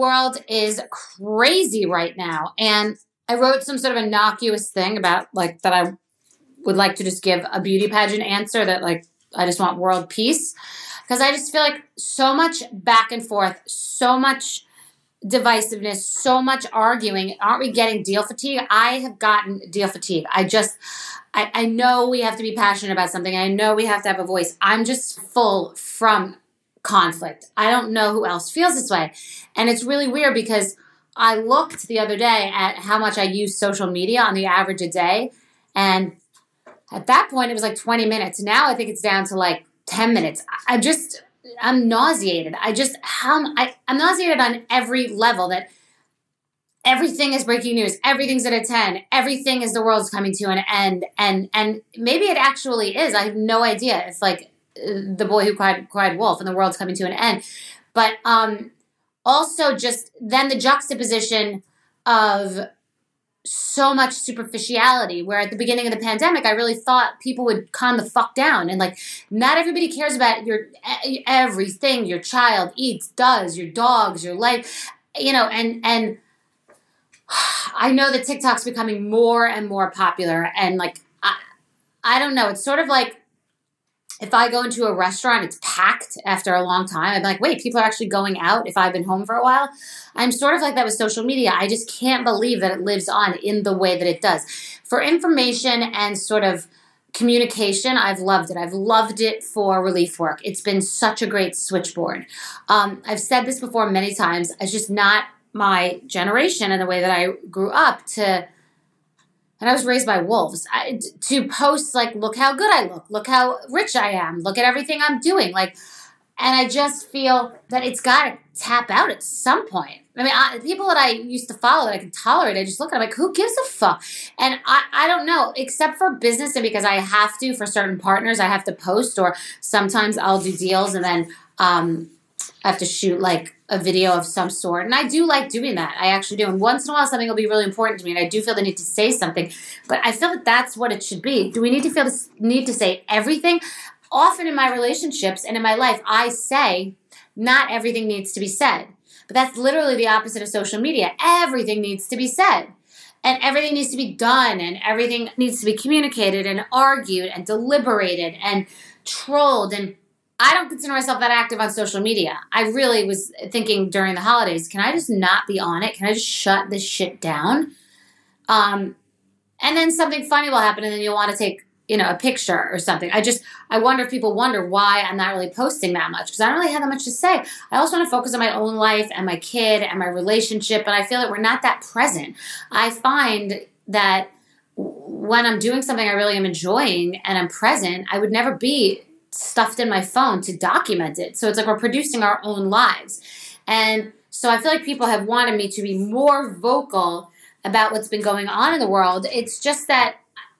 world is crazy right now. And I wrote some sort of innocuous thing about like that I would like to just give a beauty pageant answer that like I just want world peace. Because I just feel like so much back and forth, so much divisiveness, so much arguing. Aren't we getting deal fatigue? I have gotten deal fatigue. I know we have to be passionate about something. I know we have to have a voice. I'm just full from conflict. I don't know who else feels this way. And it's really weird because I looked the other day at how much I use social media on the average a day. And at that point, it was like 20 minutes. Now I think it's down to like 10 minutes. I'm nauseated. I'm nauseated on every level that everything is breaking news. Everything's at a 10. Everything is the world's coming to an end. And maybe it actually is. I have no idea. It's like the boy who cried wolf and the world's coming to an end. But also just then the juxtaposition of so much superficiality, where at the beginning of the pandemic, I really thought people would calm the fuck down. And like, not everybody cares about your everything your child eats, does, your dogs, your life, and I know that TikTok's becoming more and more popular. And like, I don't know. It's sort of like if I go into a restaurant, it's packed after a long time. I'm like, wait, people are actually going out if I've been home for a while. I'm sort of like that with social media. I just can't believe that it lives on in the way that it does. For information and sort of communication, I've loved it. I've loved it for relief work. It's been such a great switchboard. I've said this before many times. It's just not my generation and the way that I grew up and I was raised by wolves, to post like, look how good I look how rich I am, look at everything I'm doing. Like, and I just feel that it's got to tap out at some point. I mean, people that I used to follow that I could tolerate, I just look at them like, who gives a fuck? And I don't know, except for business and because I have to, for certain partners, I have to post, or sometimes I'll do deals and then I have to shoot like a video of some sort. And I do like doing that. I actually do. And once in a while, something will be really important to me. And I do feel the need to say something. But I feel that that's what it should be. Do we need to feel this need to say everything? Often in my relationships and in my life, I say not everything needs to be said. But that's literally the opposite of social media. Everything needs to be said. And everything needs to be done. And everything needs to be communicated and argued and deliberated and trolled. And I don't consider myself that active on social media. I really was thinking during the holidays, can I just not be on it? Can I just shut this shit down? And then something funny will happen and then you'll want to take, a picture or something. I wonder if people wonder why I'm not really posting that much, because I don't really have that much to say. I also want to focus on my own life and my kid and my relationship, and I feel that we're not that present. I find that when I'm doing something I really am enjoying and I'm present, I would never be stuffed in my phone to document it. So it's like we're producing our own lives. And so I feel like people have wanted me to be more vocal about what's been going on in the world. It's just that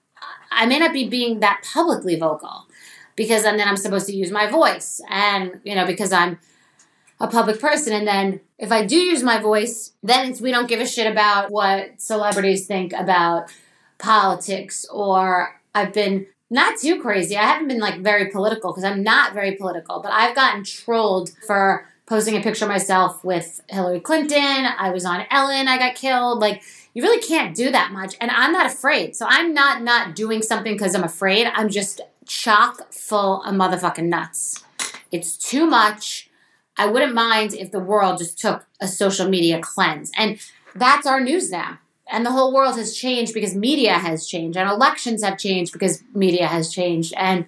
I may not be being that publicly vocal because then I'm supposed to use my voice and, because I'm a public person. And then if I do use my voice, then we don't give a shit about what celebrities think about politics, or I've been not too crazy. I haven't been like very political because I'm not very political, but I've gotten trolled for posting a picture of myself with Hillary Clinton. I was on Ellen. I got killed. Like, you really can't do that much. And I'm not afraid. So I'm not doing something because I'm afraid. I'm just chock full of motherfucking nuts. It's too much. I wouldn't mind if the world just took a social media cleanse. And that's our news now. And the whole world has changed because media has changed. And elections have changed because media has changed. And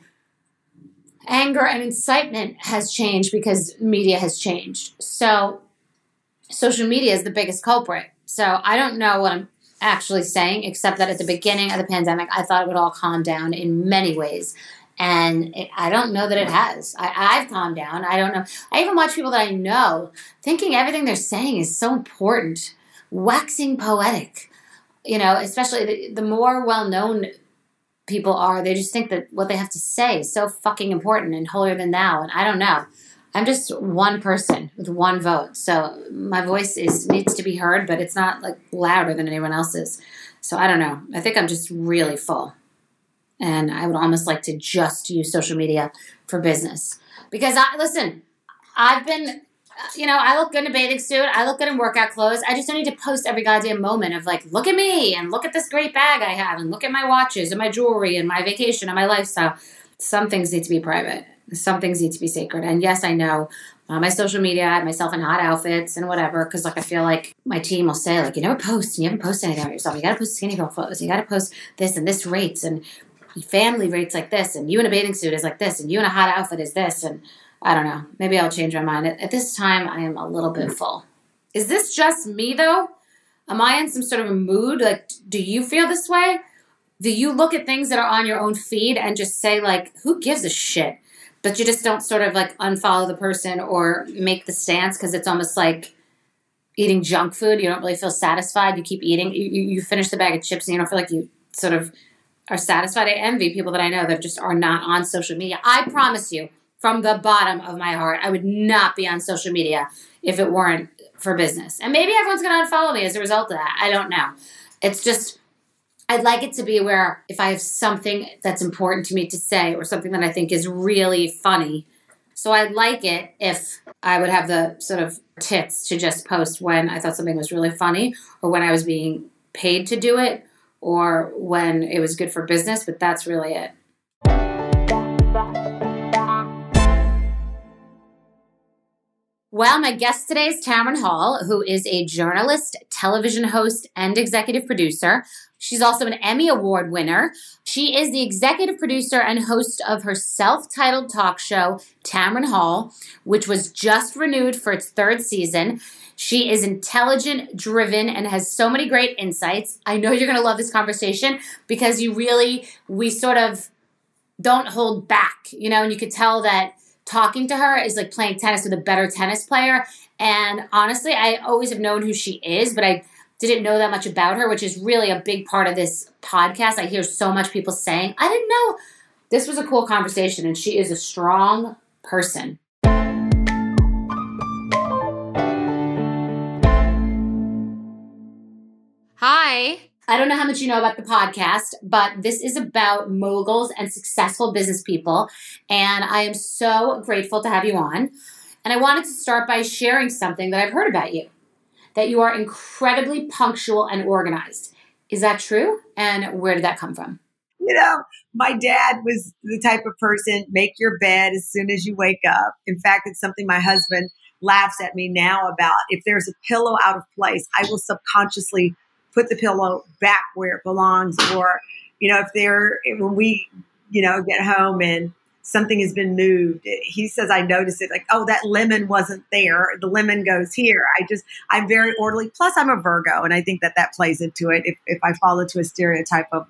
anger and incitement has changed because media has changed. So social media is the biggest culprit. So I don't know what I'm actually saying, except that at the beginning of the pandemic, I thought it would all calm down in many ways. And I don't know that it has. I've calmed down. I don't know. I even watch people that I know thinking everything they're saying is so important, waxing poetic. Especially the more well-known people are, they just think that what they have to say is so fucking important and holier than thou. And I don't know. I'm just one person with one vote. So my voice needs to be heard, but it's not like louder than anyone else's. So I don't know. I think I'm just really full. And I would almost like to just use social media for business. Because I've been I look good in a bathing suit. I look good in workout clothes. I just don't need to post every goddamn moment of like, look at me and look at this great bag I have and look at my watches and my jewelry and my vacation and my lifestyle. Some things need to be private. Some things need to be sacred. And yes, I know on my social media, I have myself in hot outfits and whatever, because like I feel like my team will say like, you never post, and you haven't posted anything about yourself. You got to post skinny girl photos. You got to post this and this rates and family rates like this, and you in a bathing suit is like this, and you in a hot outfit is this, and I don't know. Maybe I'll change my mind. At this time, I am a little bit full. Is this just me though? Am I in some sort of a mood? Like, do you feel this way? Do you look at things that are on your own feed and just say like, who gives a shit? But you just don't sort of like unfollow the person or make the stance because it's almost like eating junk food. You don't really feel satisfied. You keep eating. You finish the bag of chips and you don't feel like you sort of are satisfied. I envy people that I know that just are not on social media. I promise you, from the bottom of my heart, I would not be on social media if it weren't for business. And maybe everyone's going to unfollow me as a result of that. I don't know. It's just, I'd like it to be where if I have something that's important to me to say or something that I think is really funny. So I'd like it if I would have the sort of tits to just post when I thought something was really funny or when I was being paid to do it or when it was good for business, but that's really it. Well, my guest today is Tamron Hall, who is a journalist, television host, and executive producer. She's also an Emmy Award winner. She is the executive producer and host of her self-titled talk show, Tamron Hall, which was just renewed for its third season. She is intelligent, driven, and has so many great insights. I know you're going to love this conversation because we sort of don't hold back, and you could tell that talking to her is like playing tennis with a better tennis player. And honestly, I always have known who she is, but I didn't know that much about her, which is really a big part of this podcast. I hear so much people saying, I didn't know. This was a cool conversation, and she is a strong person. Hi. I don't know how much you know about the podcast, but this is about moguls and successful business people, and I am so grateful to have you on. And I wanted to start by sharing something that I've heard about you, that you are incredibly punctual and organized. Is that true? And where did that come from? My dad was the type of person, make your bed as soon as you wake up. In fact, it's something my husband laughs at me now about. If there's a pillow out of place, I will subconsciously put the pillow back where it belongs. Or, when we, get home and something has been moved, he says, I notice it like, oh, that lemon wasn't there. The lemon goes here. I'm very orderly. Plus I'm a Virgo. And I think that plays into it. If I fall into a stereotype of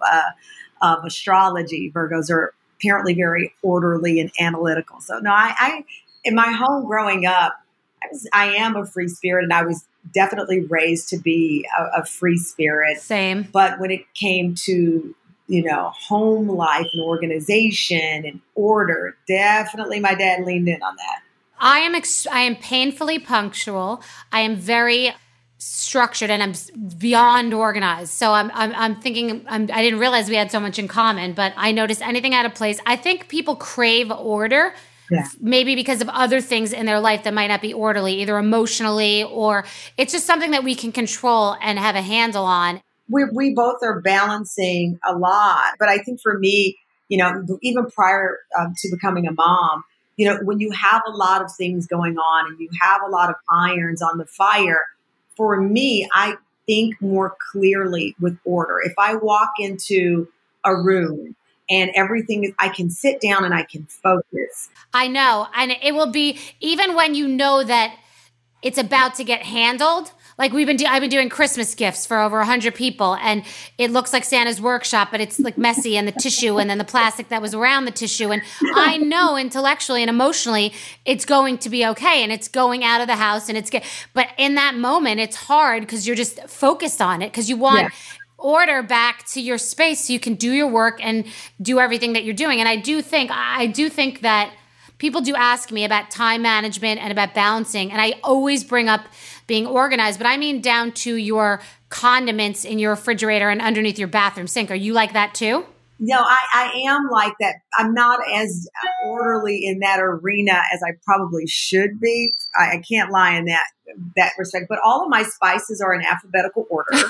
astrology, Virgos are apparently very orderly and analytical. So no, I in my home growing up, I am a free spirit, and I was definitely raised to be a free spirit. Same. But when it came to, home life and organization and order, definitely my dad leaned in on that. I am painfully punctual. I am very structured, and I'm beyond organized. So I'm thinking, I didn't realize we had so much in common, but I noticed anything out of place. I think people crave order. Yeah. Maybe because of other things in their life that might not be orderly, either emotionally or it's just something that we can control and have a handle on. We both are balancing a lot. But I think for me, even prior to becoming a mom, when you have a lot of things going on and you have a lot of irons on the fire, for me, I think more clearly with order. If I walk into a room and everything, I can sit down and I can focus. I know. And it will be, even when you know that it's about to get handled, like I've been doing Christmas gifts for over 100 people, and it looks like Santa's workshop, but it's like messy, and the tissue and then the plastic that was around the tissue. And I know intellectually and emotionally it's going to be okay, and it's going out of the house, and but in that moment it's hard because you're just focused on it because you want order back to your space so you can do your work and do everything that you're doing. And I do think that people do ask me about time management and about balancing, and I always bring up being organized, but I mean down to your condiments in your refrigerator and underneath your bathroom sink. Are you like that too? No, I am like that. I'm not as orderly in that arena as I probably should be. I can't lie in that respect. But all of my spices are in alphabetical order.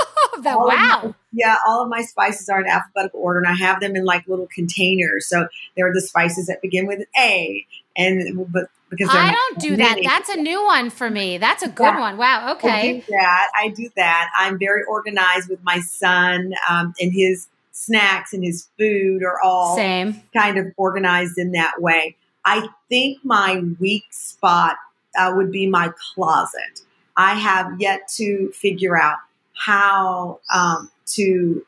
Wow. All of my spices are in alphabetical order, and I have them in like little containers. So there are the spices that begin with an A, but because I don't do that. That's a new one for me. That's a good one. Wow. Okay. I do that. I'm very organized with my son, and his snacks and his food are all same kind of organized in that way. I think my weak spot would be my closet. I have yet to figure out how to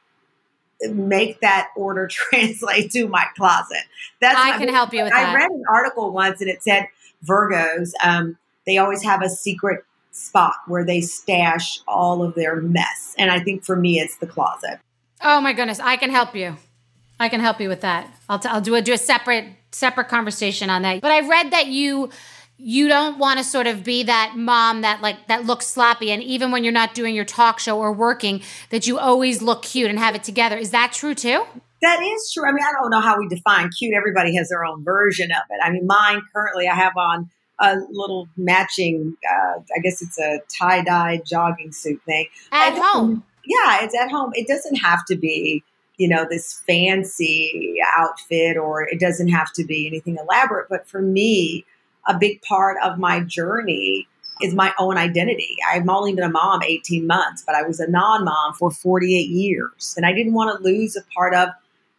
make that order translate to my closet. I can help you with that. I read an article once and it said Virgos, they always have a secret spot where they stash all of their mess. And I think for me, it's the closet. Oh my goodness. I can help you. I can help you with that. I'll do a separate conversation on that. But I read that you don't want to sort of be that mom that looks sloppy. And even when you're not doing your talk show or working, that you always look cute and have it together. Is that true too? That is true. I mean, I don't know how we define cute. Everybody has their own version of it. I mean, mine currently, I have on a little matching, I guess it's a tie-dye jogging suit thing. At home. Yeah, it's at home. It doesn't have to be, this fancy outfit, or it doesn't have to be anything elaborate. But for me, a big part of my journey is my own identity. I've only been a mom 18 months, but I was a non-mom for 48 years. And I didn't want to lose a part of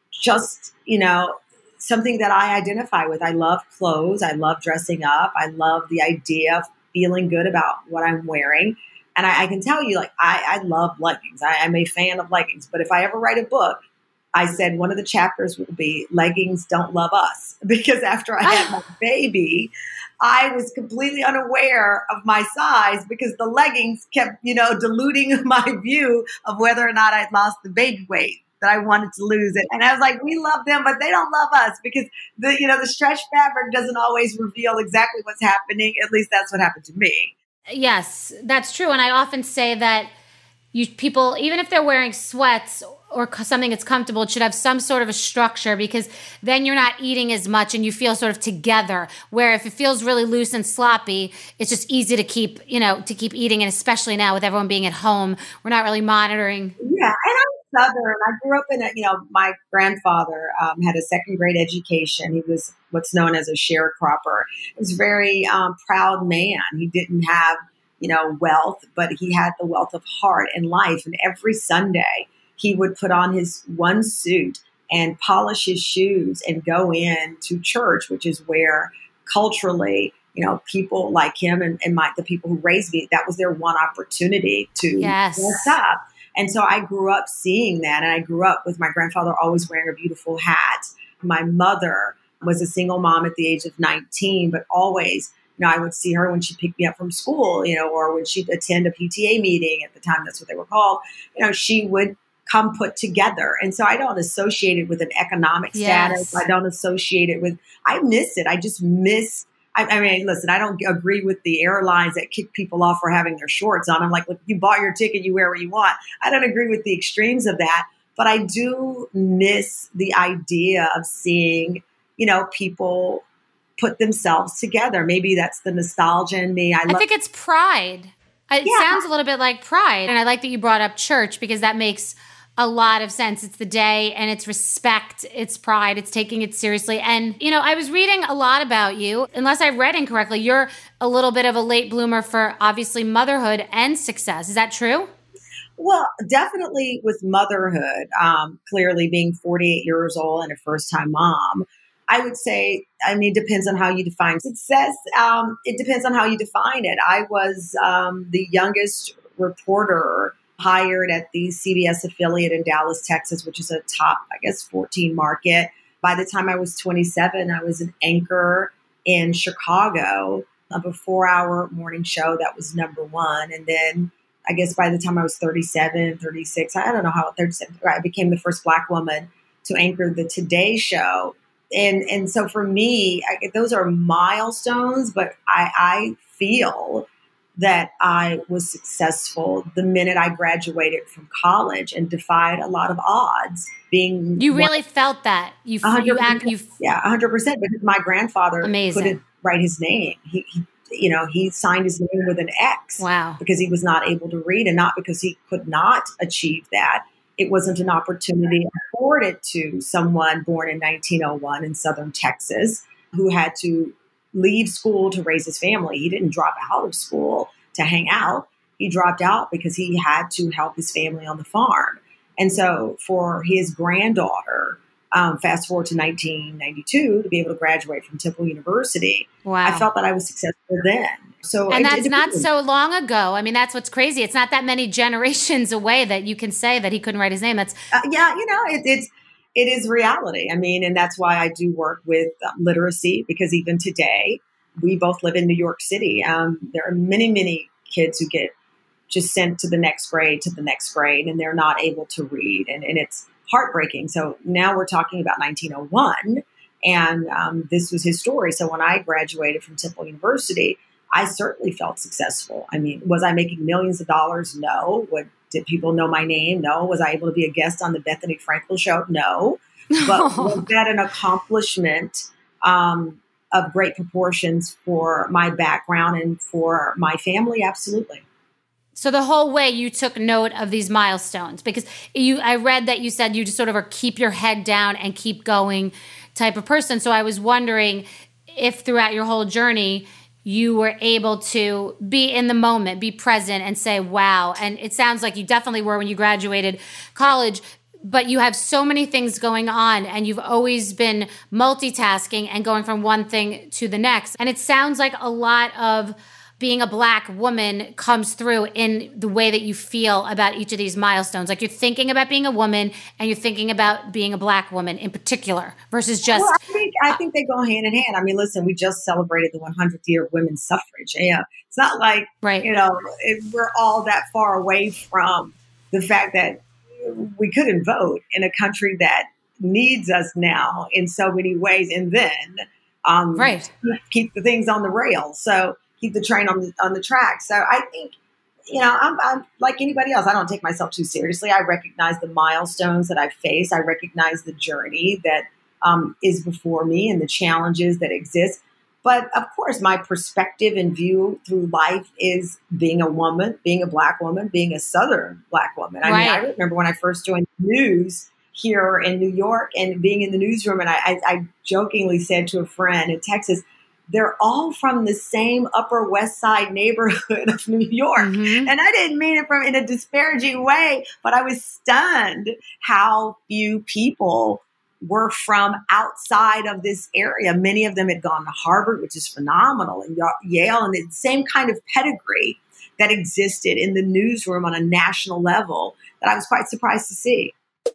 just, something that I identify with. I love clothes. I love dressing up. I love the idea of feeling good about what I'm wearing. And I can tell you, I love leggings. I'm a fan of leggings. But if I ever write a book, I said one of the chapters will be Leggings Don't Love Us. Because after I had my baby, I was completely unaware of my size because the leggings kept, diluting my view of whether or not I'd lost the baby weight that I wanted to lose it. And I was like, we love them, but they don't love us because the stretch fabric doesn't always reveal exactly what's happening. At least that's what happened to me. Yes, that's true. And I often say that people, even if they're wearing sweats or something that's comfortable, it should have some sort of a structure, because then you're not eating as much and you feel sort of together. Where if it feels really loose and sloppy, it's just easy to keep eating. And especially now with everyone being at home, we're not really monitoring. Yeah. And I'm Southern. I grew up in my grandfather had a second grade education. He was what's known as a sharecropper. He was a very proud man. He didn't have, wealth, but he had the wealth of heart and life. And every Sunday, he would put on his one suit and polish his shoes and go in to church, which is where culturally, people like him and the people who raised me, that was their one opportunity to dress up. And so I grew up seeing that. And I grew up with my grandfather always wearing a beautiful hat. My mother was a single mom at the age of 19, but always, I would see her when she picked me up from school, or when she'd attend a PTA meeting at the time, that's what they were called, she would come put together. And so I don't associate it with an economic status. I don't associate it with, I miss it. I just miss, I mean, listen, I don't agree with the airlines that kick people off for having their shorts on. I'm like, look, you bought your ticket, you wear what you want. I don't agree with the extremes of that, but I do miss the idea of seeing, people put themselves together. Maybe that's the nostalgia in me. I think it's pride. It sounds a little bit like pride. And I like that you brought up church, because that makes a lot of sense. It's the day, and it's respect, it's pride, it's taking it seriously. And, I was reading a lot about you. Unless I read incorrectly, you're a little bit of a late bloomer for obviously motherhood and success. Is that true? Well, definitely with motherhood, clearly being 48 years old and a first-time mom, I would say, it depends on how you define success. It depends on how you define it. I was the youngest reporter hired at the CBS affiliate in Dallas, Texas, which is a top, 14 market. By the time I was 27, I was an anchor in Chicago of a 4-hour morning show that was number one. And then I guess by the time I was 37, 36, I don't know how, 37, I became the first Black woman to anchor the Today Show. And so for me, those are milestones, but I feel that I was successful the minute I graduated from college and defied a lot of odds. You really felt that. 100%. Yeah, 100%. Because my grandfather Amazing. couldn't write his name. He signed his name with an X. Wow. Because he was not able to read, and not because he could not achieve that. It wasn't an opportunity afforded to someone born in 1901 in Southern Texas who had to leave school to raise his family. He didn't drop out of school to hang out. He dropped out because he had to help his family on the farm. And so for his granddaughter, fast forward to 1992, to be able to graduate from Temple University, wow. I felt that I was successful then. And that's not so long ago. I mean, that's what's crazy. It's not that many generations away that you can say that he couldn't write his name. That's it is reality. I mean, and that's why I do work with literacy, because even today, we both live in New York City. There are many, many kids who get just sent to the next grade, and they're not able to read. And it's heartbreaking. So now we're talking about 1901, and this was his story. So when I graduated from Temple University, I certainly felt successful. I mean, was I making millions of dollars? No. Did people know my name? No. Was I able to be a guest on the Bethany Frankel show? No. But was that an accomplishment of great proportions for my background and for my family? Absolutely. So the whole way you took note of these milestones, because I read that you said you just sort of are keep your head down and keep going type of person. So I was wondering if throughout your whole journey, you were able to be in the moment, be present, and say, wow. And it sounds like you definitely were when you graduated college, but you have so many things going on, and you've always been multitasking and going from one thing to the next. And it sounds like a lot of being a Black woman comes through in the way that you feel about each of these milestones. Like you're thinking about being a woman, and you're thinking about being a Black woman in particular versus just... Well, I think they go hand in hand. I mean, listen, we just celebrated the 100th year of women's suffrage. Yeah, it's not like, right. We're all that far away from the fact that we couldn't vote in a country that needs us now in so many ways. And then right. keep the things on the rails. So keep the train on the track. So I think, I'm like anybody else. I don't take myself too seriously. I recognize the milestones that I face. I recognize the journey that is before me and the challenges that exist. But of course, my perspective and view through life is being a woman, being a Black woman, being a Southern Black woman. I mean, I remember when I first joined the news here in New York and being in the newsroom, and I jokingly said to a friend in Texas, they're all from the same Upper West Side neighborhood of New York. Mm-hmm. And I didn't mean it in a disparaging way, but I was stunned how few people were from outside of this area. Many of them had gone to Harvard, which is phenomenal, and Yale, and the same kind of pedigree that existed in the newsroom on a national level that I was quite surprised to see.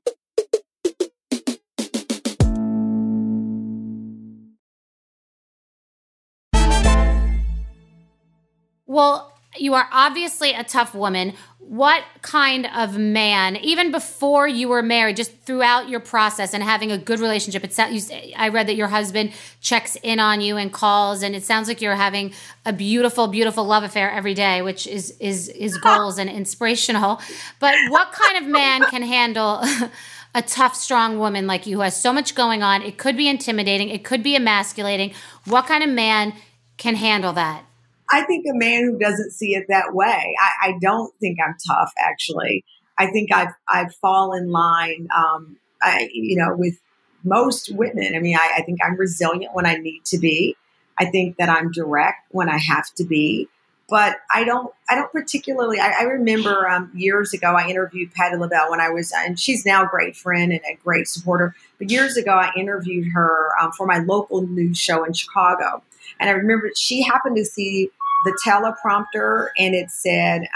Well, you are obviously a tough woman. What kind of man, even before you were married, just throughout your process and having a good relationship, I read that your husband checks in on you and calls, and it sounds like you're having a beautiful, beautiful love affair every day, which is goals and inspirational. But what kind of man can handle a tough, strong woman like you who has so much going on? It could be intimidating. It could be emasculating. What kind of man can handle that? I think a man who doesn't see it that way. I don't think I'm tough, actually. I think I fall in line, with most women. I mean, I think I'm resilient when I need to be. I think that I'm direct when I have to be. But I don't particularly. I remember years ago I interviewed Patti LaBelle when I was, and she's now a great friend and a great supporter. But years ago I interviewed her for my local news show in Chicago. And I remember she happened to see the teleprompter, and it said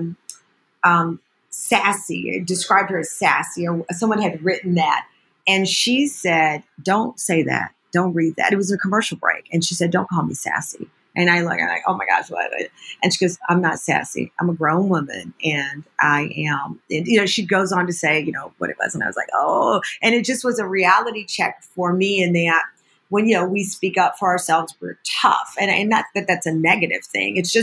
sassy. It described her as sassy, or someone had written that. And she said, "Don't say that. Don't read that." It was a commercial break. And she said, "Don't call me sassy." And I'm like, oh my gosh, what? And she goes, "I'm not sassy. I'm a grown woman, and I am." And, she goes on to say, what it was. And I was like, oh, and it just was a reality check for me in that when, we speak up for ourselves, we're tough. And not that that's a negative thing. It's just,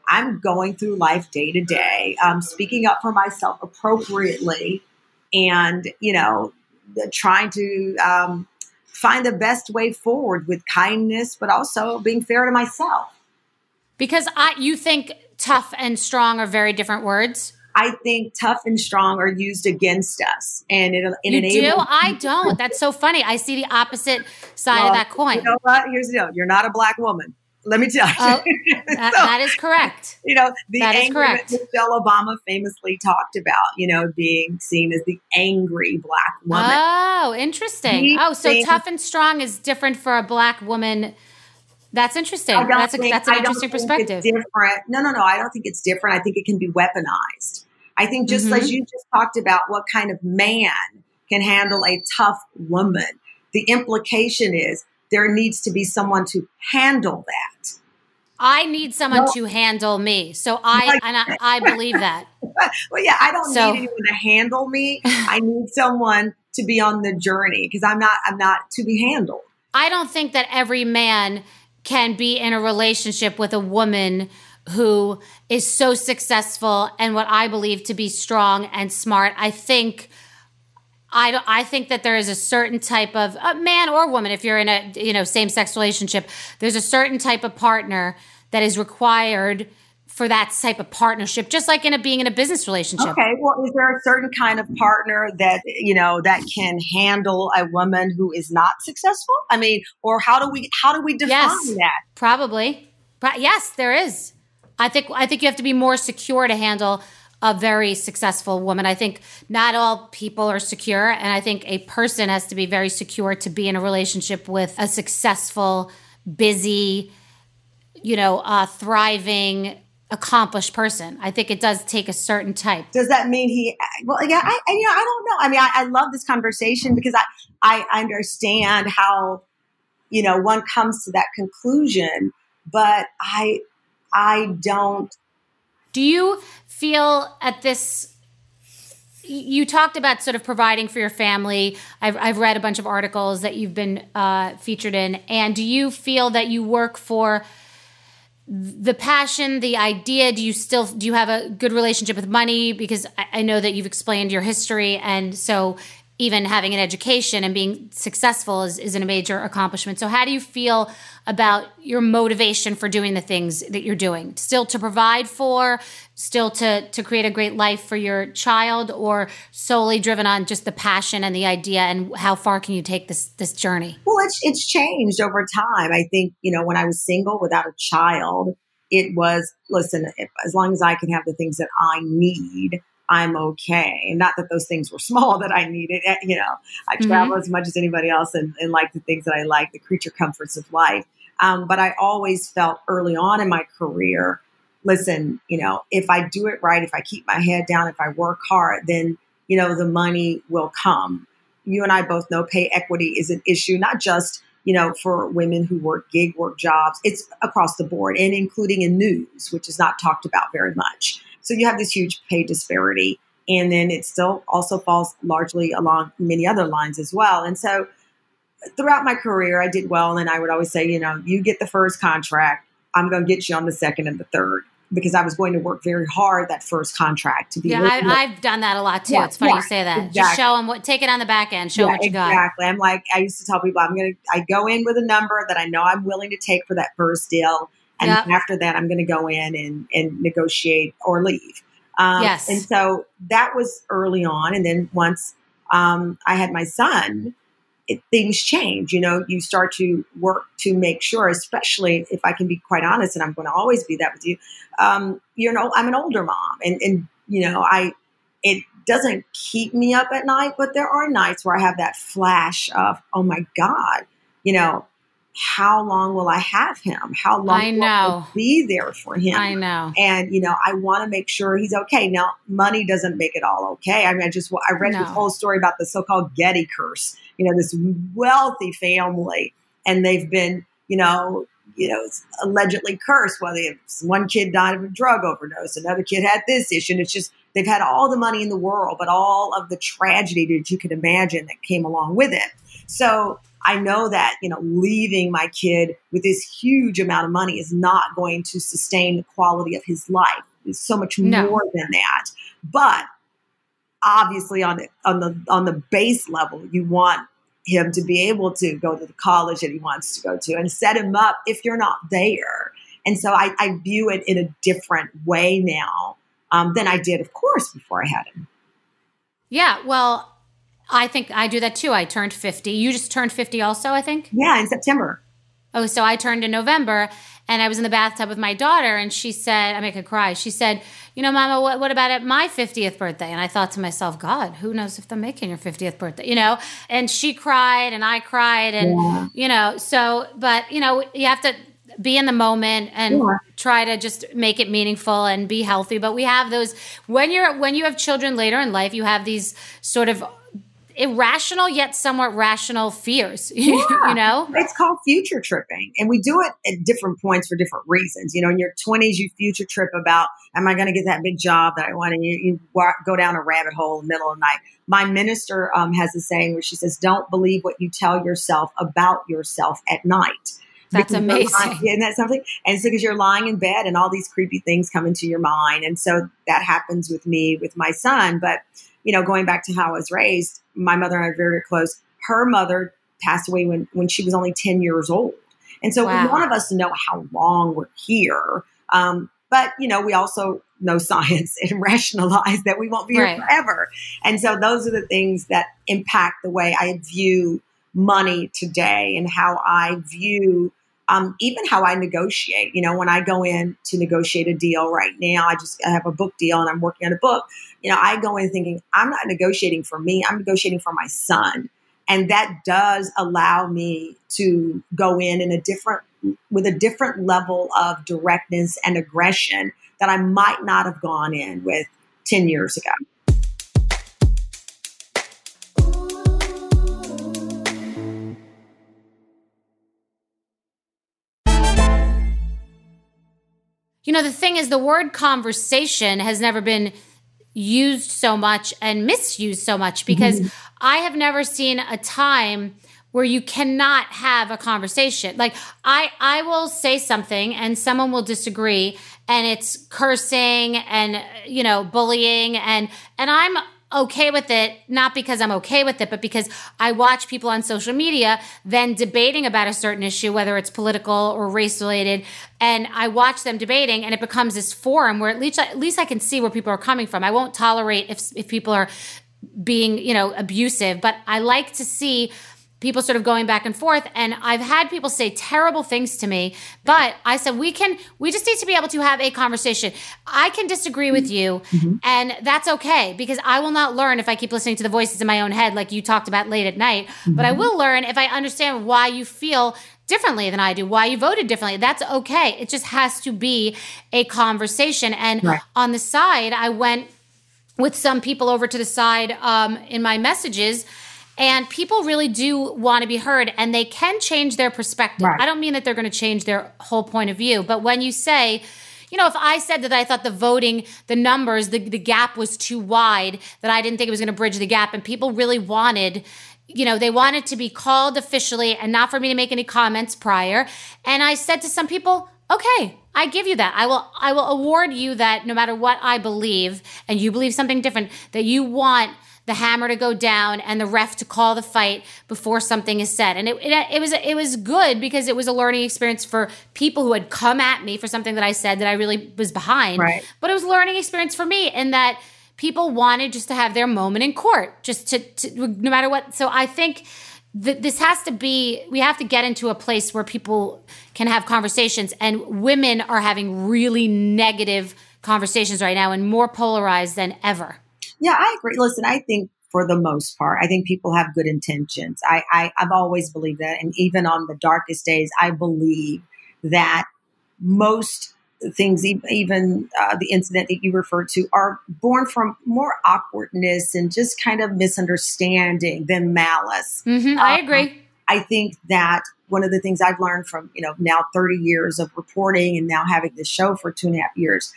I'm going through life day to day, speaking up for myself appropriately, and trying to find the best way forward with kindness, but also being fair to myself. Because you think tough and strong are very different words. I think tough and strong are used against us, and you do? I don't. That's so funny. I see the opposite side of that coin. You know what? Here's the deal. You're not a Black woman. Let me tell you. Oh, that is correct. That is correct. Michelle Obama famously talked about, being seen as the angry Black woman. Oh, interesting. So tough and strong is different for a Black woman. That's interesting. That's an interesting perspective. It's different. No. I don't think it's different. I think it can be weaponized. I think just as you just talked about what kind of man can handle a tough woman, the implication is there needs to be someone to handle that. I need someone to handle me. So I believe that. Well, yeah, I don't need anyone to handle me. I need someone to be on the journey because I'm not to be handled. I don't think that every man can be in a relationship with a woman who is so successful and what I believe to be strong and smart. I think that there is a certain type of man or woman, if you're in a same-sex relationship, there's a certain type of partner that is required for that type of partnership, just like being in a business relationship. Okay, well, is there a certain kind of partner that that can handle a woman who is not successful? I mean, or how do we define that? Probably, yes, there is. I think you have to be more secure to handle a very successful woman. I think not all people are secure, and I think a person has to be very secure to be in a relationship with a successful, busy, thriving, accomplished person. I think it does take a certain type. Does that mean well, yeah, I don't know. I mean, I love this conversation because I understand how, one comes to that conclusion, but I don't. Do you feel at this, you talked about sort of providing for your family. I've read a bunch of articles that you've been featured in. And do you feel that you work for the passion, the idea? Do you have a good relationship with money? Because I know that you've explained your history. And so even having an education and being successful is a major accomplishment. So how do you feel about your motivation for doing the things that you're doing? Still to provide for, still to create a great life for your child, or solely driven on just the passion and the idea, and how far can you take this journey? Well, it's changed over time. I think, when I was single without a child, it was, listen, as long as I can have the things that I need, I'm okay. And not that those things were small that I needed. I travel as much as anybody else and like the things that I like, the creature comforts of life. But I always felt early on in my career, listen, if I do it right, if I keep my head down, if I work hard, then, the money will come. You and I both know pay equity is an issue, not just, for women who work gig work jobs. It's across the board, and including in news, which is not talked about very much. So you have this huge pay disparity, and then it still also falls largely along many other lines as well. And so throughout my career, I did well. And I would always say, you get the first contract, I'm going to get you on the second and the third, because I was going to work very hard that first contract to be. Yeah, I've done that a lot too. It's funny you say that. Exactly. Just show them take it on the back end, show what you got. Exactly. I'm like, I used to tell people, I go in with a number that I know I'm willing to take for that first deal. And after that, I'm going to go in and negotiate or leave. Yes. And so that was early on. And then once I had my son, things change. You start to work to make sure, especially if I can be quite honest, and I'm going to always be that with you. I'm an older mom, and it doesn't keep me up at night, but there are nights where I have that flash of, oh my God, how long will I have him? How long will I be there for him? I know. And, I want to make sure he's okay. Now, money doesn't make it all okay. I mean, I read this whole story about the so-called Getty curse, this wealthy family, and they've been, allegedly cursed. Well, one kid died of a drug overdose. Another kid had this issue. And it's just, they've had all the money in the world, but all of the tragedy that you could imagine that came along with it. So I know that, leaving my kid with this huge amount of money is not going to sustain the quality of his life. It's so much No. more than that. But obviously on the base level, you want him to be able to go to the college that he wants to go to and set him up if you're not there. And so I view it in a different way now than I did, of course, before I had him. Yeah, well, I think I do that too. I turned 50. You just turned 50 also, I think? Yeah, in September. Oh, so I turned in November, and I was in the bathtub with my daughter, and she said, I make her cry. She said, Mama, what about at my 50th birthday? And I thought to myself, God, who knows if they're making your 50th birthday, And she cried, and I cried, and, but, you have to be in the moment and try to just make it meaningful and be healthy. But we have those, when you have children later in life, you have these sort of irrational yet somewhat rational fears, It's called future tripping. And we do it at different points for different reasons. In your 20s, you future trip about, am I going to get that big job that I want? And you go down a rabbit hole in the middle of the night. My minister has a saying where she says, don't believe what you tell yourself about yourself at night. That's amazing. Isn't that something? And so because you're lying in bed and all these creepy things come into your mind. And so that happens with me, with my son. But, going back to how I was raised, my mother and I are very, very close. Her mother passed away when she was only 10 years old. And so we want of us to know how long we're here. But, we also know science and rationalize that we won't be here forever. And so those are the things that impact the way I view money today and how I view even how I negotiate. When I go in to negotiate a deal right now, I have a book deal and I'm working on a book. I go in thinking I'm not negotiating for me. I'm negotiating for my son. And that does allow me to go in with a different level of directness and aggression that I might not have gone in with 10 years ago. The thing is, the word conversation has never been used so much and misused so much because I have never seen a time where you cannot have a conversation. Like I will say something and someone will disagree and it's cursing and, bullying and I'm okay with it, not because I'm okay with it, but because I watch people on social media then debating about a certain issue, whether it's political or race related, and I watch them debating and it becomes this forum where at least I can see where people are coming from. I won't tolerate if people are being, abusive, but I like to see people sort of going back and forth. And I've had people say terrible things to me, but I said, we just need to be able to have a conversation. I can disagree with you and that's okay because I will not learn if I keep listening to the voices in my own head, like you talked about late at night, but I will learn if I understand why you feel differently than I do, why you voted differently. That's okay. It just has to be a conversation. And on the side, I went with some people over to the side in my messages. And people really do want to be heard and they can change their perspective. I don't mean that they're going to change their whole point of view. But when you say, if I said that I thought the numbers, the gap was too wide, that I didn't think it was going to bridge the gap and people really wanted, they wanted to be called officially and not for me to make any comments prior. And I said to some people, okay, I give you that. I will award you that no matter what I believe and you believe something different, that you want the hammer to go down and the ref to call the fight before something is said. And it was good because it was a learning experience for people who had come at me for something that I said that I really was behind. But it was a learning experience for me in that people wanted just to have their moment in court, just to no matter what. So I think this has to be, we have to get into a place where people can have conversations, and women are having really negative conversations right now and more polarized than ever. Yeah, I agree. Listen, I think for the most part, I think people have good intentions. I've always believed that. And even on the darkest days, I believe that most things, even the incident that you referred to, are born from more awkwardness and just kind of misunderstanding than malice. I agree. I think that one of the things I've learned from, now 30 years of reporting and now having this show for 2.5 years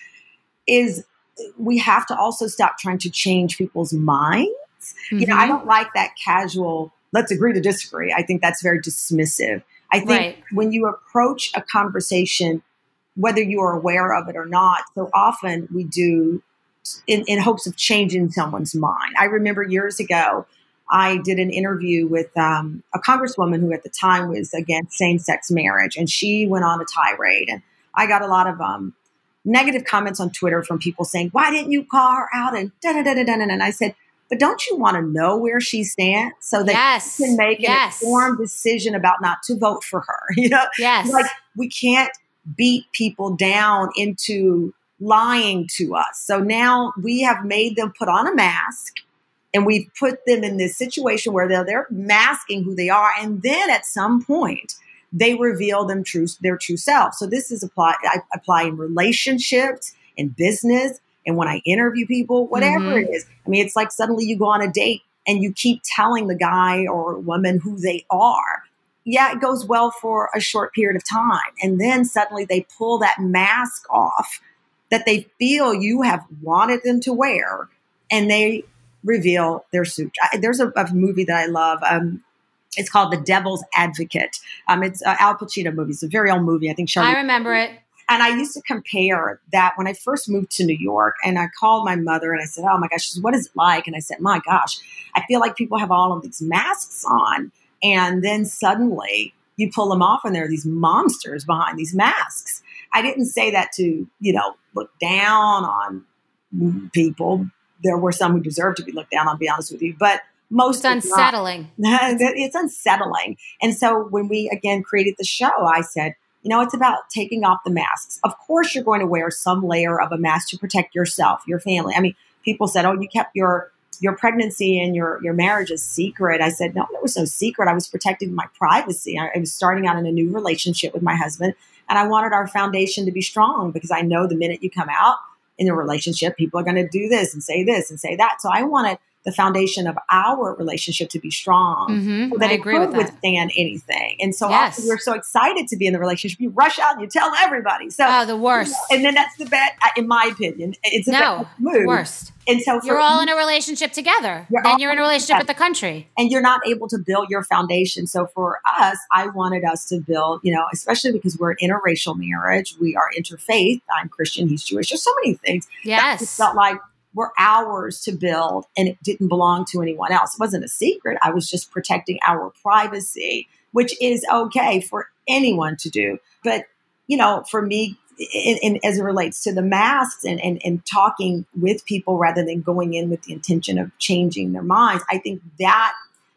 is we have to also stop trying to change people's minds. I don't like that casual let's agree to disagree. I think that's very dismissive. I think when you approach a conversation, whether you are aware of it or not, so often we do in hopes of changing someone's mind. I remember years ago, I did an interview with a congresswoman who at the time was against same-sex marriage, and she went on a tirade. And I got a lot of negative comments on Twitter from people saying, why didn't you call her out? And da-da-da-da-da. And I said, but don't you want to know where she stands so that you can make an informed decision about not to vote for her? You know, like we can't beat people down into lying to us. So now we have made them put on a mask, and we've put them in this situation where they're masking who they are. And then at some point, they reveal their true self. So this is I apply in relationships, in business, and when I interview people, whatever it is. I mean, it's like suddenly you go on a date and you keep telling the guy or woman who they are. Yeah, it goes well for a short period of time. And then suddenly they pull that mask off that they feel you have wanted them to wear, and they reveal their suit. There's a movie that I love. It's called The Devil's Advocate. It's an Al Pacino movie. It's a very old movie. I think I remember it. And I used to compare that when I first moved to New York, and I called my mother and I said, oh my gosh, she said, what is it like? And I said, my gosh, I feel like people have all of these masks on. And then suddenly you pull them off and there are these monsters behind these masks. I didn't say that to, look down on people. There were some who deserved to be looked down on, to be honest with you, but most it's unsettling. It's unsettling. And so when we again created the show, I said, it's about taking off the masks. Of course, you're going to wear some layer of a mask to protect yourself, your family. I mean, people said, oh, you kept your pregnancy and your marriage a secret. I said, no, there was no secret. I was protecting my privacy. I was starting out in a new relationship with my husband, and I wanted our foundation to be strong because I know the minute you come out in a relationship, people are going to do this and say that. So I wanted the foundation of our relationship to be strong so that it could withstand anything. And so often we're so excited to be in the relationship, you rush out and you tell everybody. So the worst. And then that's the bad, in my opinion, it's a bad move. Worst. And so you're all in a relationship together, and you're in a relationship with the country, and you're not able to build your foundation. So for us, I wanted us to build, especially because we're an interracial marriage, we are interfaith. I'm Christian, he's Jewish. There's so many things. Yes, it felt like were ours to build, and it didn't belong to anyone else. It wasn't a secret. I was just protecting our privacy, which is okay for anyone to do. But for me, as it relates to the masks and talking with people rather than going in with the intention of changing their minds, I think that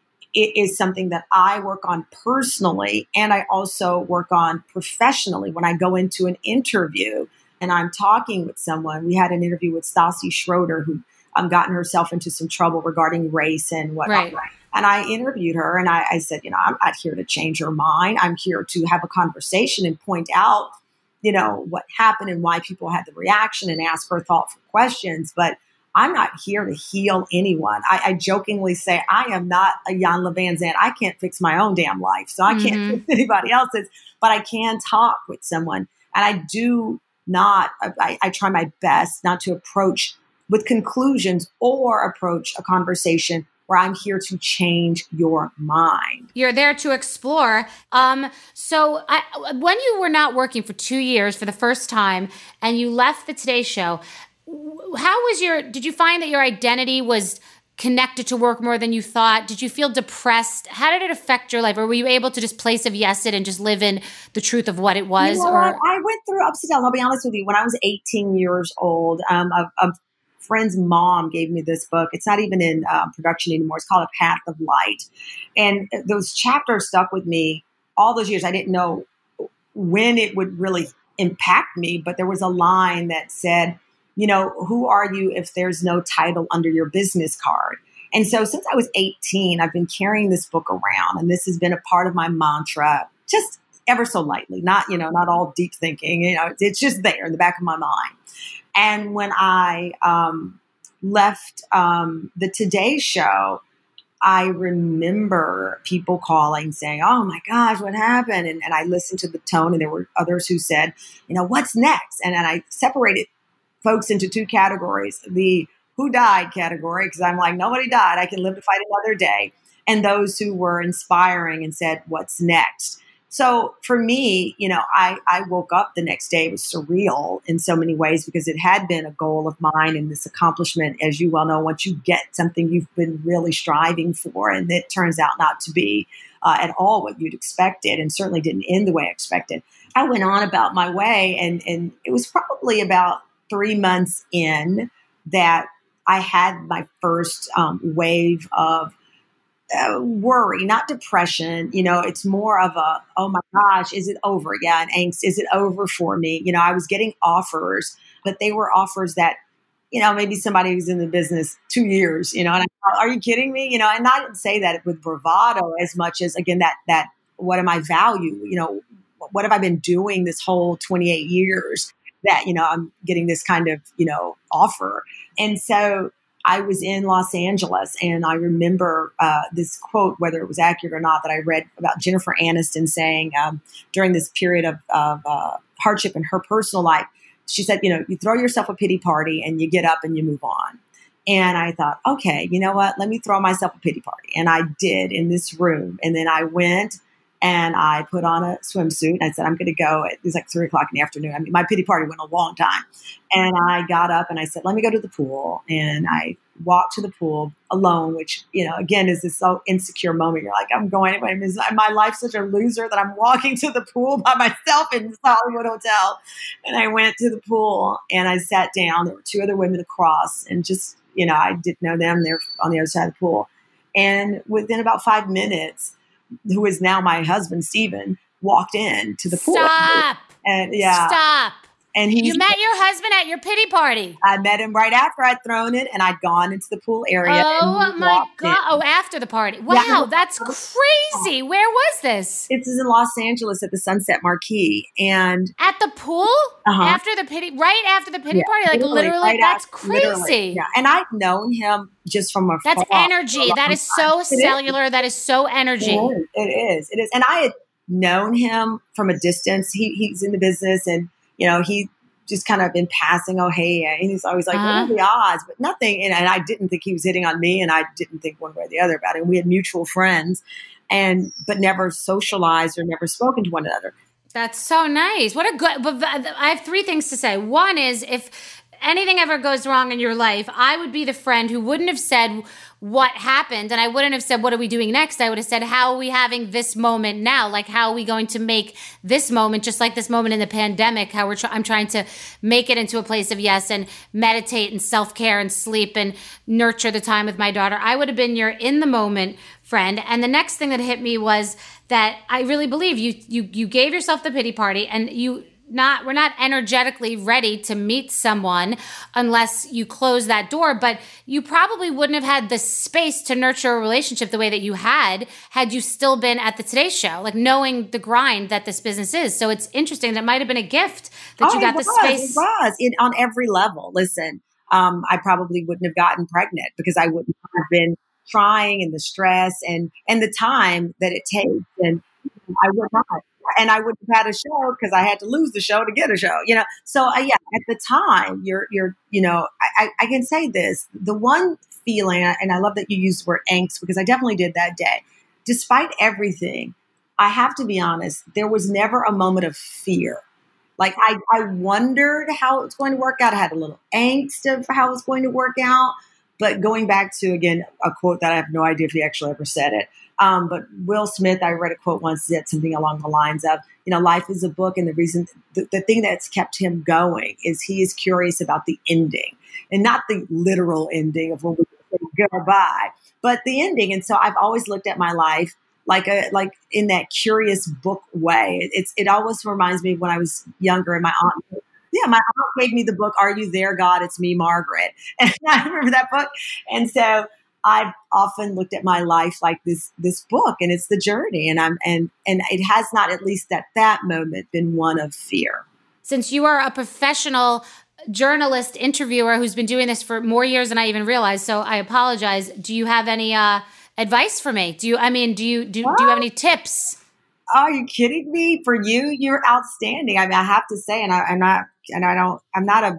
it is something that I work on personally, and I also work on professionally when I go into an interview and I'm talking with someone. We had an interview with Stassi Schroeder, who gotten herself into some trouble regarding race and whatnot. Right. And I interviewed her, and I said, I'm not here to change her mind. I'm here to have a conversation and point out what happened and why people had the reaction and ask her thoughtful questions. But I'm not here to heal anyone. I jokingly say I am not a Jan Van Zandt. I can't fix my own damn life. So I can't fix anybody else's, but I can talk with someone. And I do not, I try my best not to approach with conclusions or approach a conversation where I'm here to change your mind. You're there to explore. So when you were not working for 2 years for the first time and you left the Today Show, did you find that your identity was connected to work more than you thought? Did you feel depressed? How did it affect your life? Or were you able to just place of yes it and just live in the truth of what it was? I went through ups and downs. I'll be honest with you. When I was 18 years old, a friend's mom gave me this book. It's not even in production anymore. It's called A Path of Light. And those chapters stuck with me all those years. I didn't know when it would really impact me, but there was a line that said, who are you if there's no title under your business card? And so since I was 18, I've been carrying this book around, and this has been a part of my mantra, just ever so lightly, not all deep thinking, it's just there in the back of my mind. And when I left the Today Show, I remember people calling saying, oh my gosh, what happened? And I listened to the tone, and there were others who said, what's next? And then I separated folks into two categories, the who died category, because I'm like, nobody died. I can live to fight another day. and those who were inspiring and said, what's next? So for me, I woke up the next day. It was surreal in so many ways because it had been a goal of mine and this accomplishment, as you well know, once you get something you've been really striving for and it turns out not to be at all what you'd expected and certainly didn't end the way I expected. I went on about my way and it was probably about 3 months in that I had my first wave of worry, not depression. It's more of a, oh my gosh, is it over? Yeah, and angst, is it over for me? I was getting offers, but they were offers that, maybe somebody who's in the business 2 years, and I thought, are you kidding me? And I didn't say that with bravado as much as, again, that what am I value? What have I been doing this whole 28 years that, I'm getting this kind of, offer. And so I was in Los Angeles and I remember this quote, whether it was accurate or not, that I read about Jennifer Aniston saying during this period of hardship in her personal life. She said, you throw yourself a pity party and you get up and you move on. And I thought, okay, you know what? Let me throw myself a pity party. And I did in this room. And then I went and I put on a swimsuit. I said, I'm going to go. It was like 3 o'clock in the afternoon. I mean, my pity party went a long time. And I got up and I said, let me go to the pool. And I walked to the pool alone, which, again, is this so insecure moment. You're like, I'm going, is my life such a loser that I'm walking to the pool by myself in this Hollywood hotel? And I went to the pool and I sat down. There were 2 other women across and just, I didn't know them. They're on the other side of the pool. And within about 5 minutes, who is now my husband, Stephen, walked in to the pool. Stop. And yeah. Stop. And you met your husband at your pity party. I met him right after I'd thrown it and I'd gone into the pool area. Oh my God. Oh, after the party. Wow, yeah. That's crazy. Where was this? It's in Los Angeles at the Sunset Marquis. And at the pool? After the pity, right after the pity party? Like literally, right that's after, crazy. Literally, yeah. And I'd known him just from afar. That's energy. That is so cellular. That is so energy. It is. And I had known him from a distance. He's in the business and he just kind of been passing, oh, hey, and he's always like, what are the odds? But nothing. And I didn't think he was hitting on me, and I didn't think one way or the other about it. And we had mutual friends, but never socialized or never spoken to one another. That's so nice. What a good, but I have 3 things to say. One is if anything ever goes wrong in your life, I would be the friend who wouldn't have said what happened, and I wouldn't have said, what are we doing next? I would have said, how are we having this moment now? Like, how are we going to make this moment, just like this moment in the pandemic, how I'm trying to make it into a place of yes and meditate and self-care and sleep and nurture the time with my daughter. I would have been your in the moment friend. And the next thing that hit me was that I really believe you gave yourself the pity party, and we're not energetically ready to meet someone unless you close that door, but you probably wouldn't have had the space to nurture a relationship the way that you had you still been at the Today Show, like knowing the grind that this business is. So it's interesting. That might have been a gift that you got the space. It was on every level. Listen, I probably wouldn't have gotten pregnant because I wouldn't have been trying, and the stress and the time that it takes, and I would not. And I wouldn't have had a show because I had to lose the show to get a show, So at the time, I can say this: the one feeling, and I love that you used the word angst because I definitely did that day. Despite everything, I have to be honest, there was never a moment of fear. Like I wondered how it was going to work out. I had a little angst of how it was going to work out. But going back to, again, a quote that I have no idea if he actually ever said it. But Will Smith, I read a quote once, said something along the lines of, life is a book. And the reason, the thing that's kept him going is he is curious about the ending, and not the literal ending of when we say goodbye, but the ending. And so I've always looked at my life like in that curious book way. It always reminds me of when I was younger and my aunt gave me the book, Are You There, God? It's Me, Margaret. And I remember that book. And so I've often looked at my life like this book, and it's the journey. And it has not, at least at that moment, been one of fear. Since you are a professional journalist interviewer who's been doing this for more years than I even realized, so I apologize. Do you have any advice for me? Do you have any tips? Are you kidding me? For you, you're outstanding. I mean, I have to say, I'm not a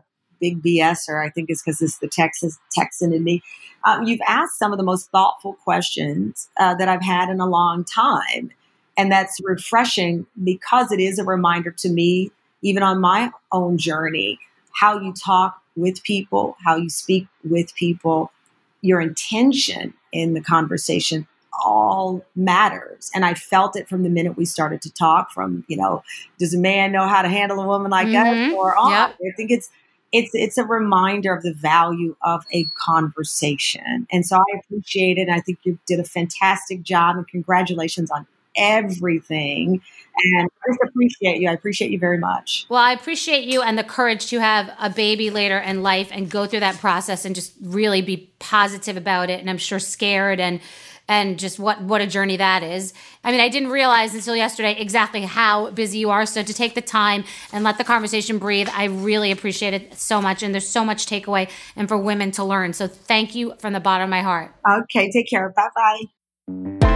big BSer. I think it's because it's the Texan in me. You've asked some of the most thoughtful questions that I've had in a long time. And that's refreshing because it is a reminder to me, even on my own journey, how you talk with people, how you speak with people, your intention in the conversation all matters. And I felt it from the minute we started to talk from, does a man know how to handle a woman like us or on? Yep. I think it's a reminder of the value of a conversation. And so I appreciate it. I think you did a fantastic job, and congratulations on everything. And I just appreciate you. I appreciate you very much. Well, I appreciate you and the courage to have a baby later in life and go through that process and just really be positive about it. And I'm sure scared and just what a journey that is. I mean, I didn't realize until yesterday exactly how busy you are. So to take the time and let the conversation breathe, I really appreciate it so much. And there's so much takeaway and for women to learn. So thank you from the bottom of my heart. Okay, take care. Bye-bye.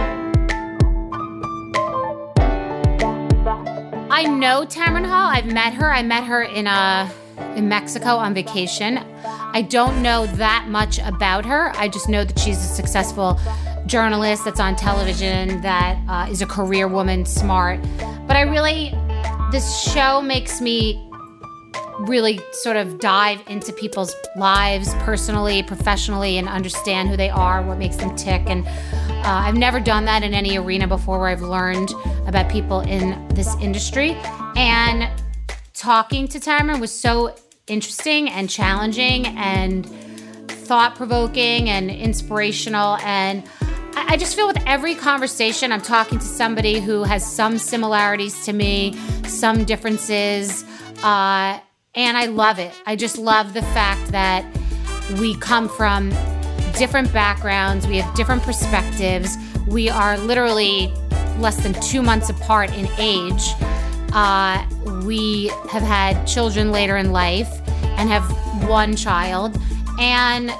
I know Tamron Hall. I've met her. I met her in Mexico on vacation. I don't know that much about her. I just know that she's a successful journalist that's on television, that is a career woman, smart. But this show makes me really sort of dive into people's lives personally, professionally, and understand who they are, what makes them tick. And I've never done that in any arena before where I've learned about people in this industry. And talking to Tamron was so interesting and challenging and thought-provoking and inspirational. And I just feel with every conversation, I'm talking to somebody who has some similarities to me, some differences, and I love it. I just love the fact that we come from different backgrounds. We have different perspectives. We are literally less than 2 months apart in age. We have had children later in life and have one child and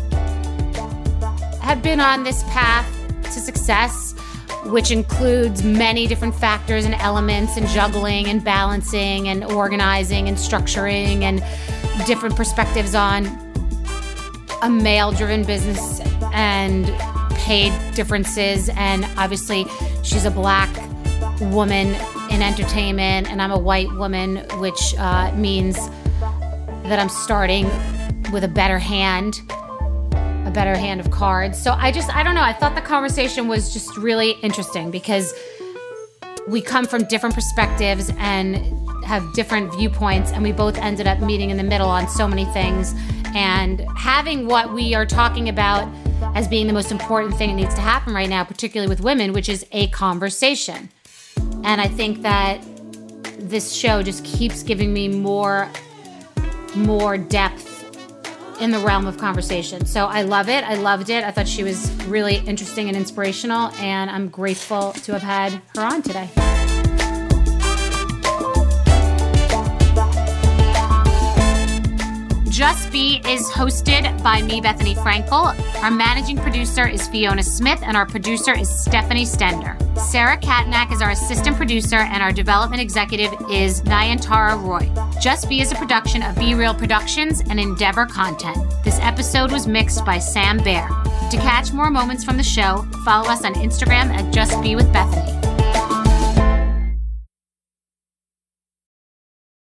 have been on this path to success, which includes many different factors and elements and juggling and balancing and organizing and structuring and different perspectives on a male-driven business and paid differences. And obviously, she's a Black woman in entertainment and I'm a white woman, which means that I'm starting with a better hand of cards. So I don't know. I thought the conversation was just really interesting because we come from different perspectives and have different viewpoints, and we both ended up meeting in the middle on so many things and having what we are talking about as being the most important thing that needs to happen right now, particularly with women, which is a conversation. And I think that this show just keeps giving me more depth in the realm of conversation. So I love it. I loved it. I thought she was really interesting and inspirational, and I'm grateful to have had her on today. Just Be is hosted by me, Bethany Frankel. Our managing producer is Fiona Smith, and our producer is Stephanie Stender. Sarah Katnack is our assistant producer, and our development executive is Nayantara Roy. Just Be is a production of Be Real Productions and Endeavor Content. This episode was mixed by Sam Baer. To catch more moments from the show, follow us on Instagram at Just Be with Bethany.